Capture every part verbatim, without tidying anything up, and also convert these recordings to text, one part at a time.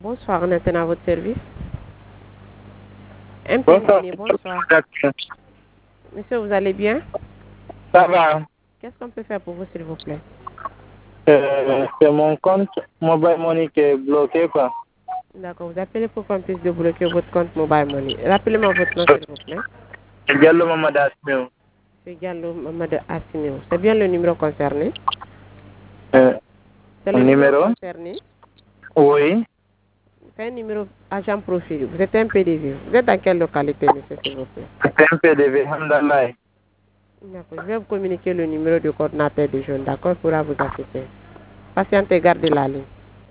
Bonsoir, on est à votre service. M T N Bonsoir. Guinée, bonsoir. Monsieur, vous allez bien? Ça va. Qu'est-ce qu'on peut faire pour vous, s'il vous plaît? Euh, c'est mon compte Mobile Money qui est bloqué, quoi. D'accord, vous appelez pour qu'on puisse débloquer votre compte Mobile Money. Rappelez-moi votre nom, s'il vous plaît. Diallo Mamadou Asmio. C'est Diallo Mamadou Assimio. C'est bien le numéro concerné? Euh, C'est le numéro numéro? concerné? Oui. C'est un numéro agent profil. Vous êtes un P D V. Vous êtes dans quelle localité, monsieur, s'il vous plaît? C'est un P D V, Hamdallah. D'accord, je vais vous communiquer le numéro du coordinateur des jeunes, d'accord, il pourra vous assister. Patientez, gardez la ligne.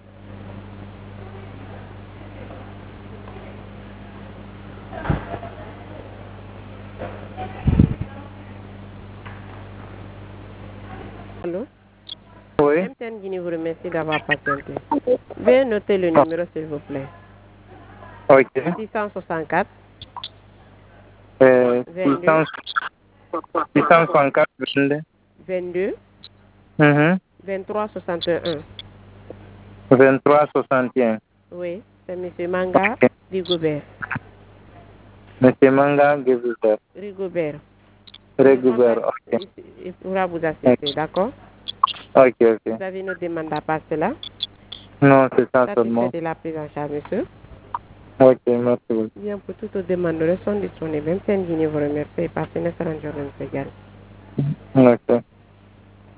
Allô? Oui. M T N Guinée vous remercie d'avoir patienté. Veuillez noter le numéro, s'il vous plaît. Ok. six cent soixante-quatre, Euh, vingt-deux, six cent soixante-quatre, vingt-deux. vingt-deux, Mhm. vingt-trois, soixante et un. vingt-trois soixante et un. Oui, c'est monsieur Manga Ok. Rigobert. Monsieur Manga Gebuter. Rigobert. Il vous Régulier. contacte, Ok. il il pourra vous assister, d'accord? Ok, ok. Vous avez une demande à passer là? Non, c'est ça Satisfait seulement. de la prise en charge, monsieur? Ok, merci beaucoup. Bien, pour toutes vos demandes, sont disponibles. M T N Guinée vous remercie et passez une excellente journée, monsieur Gall. Ok.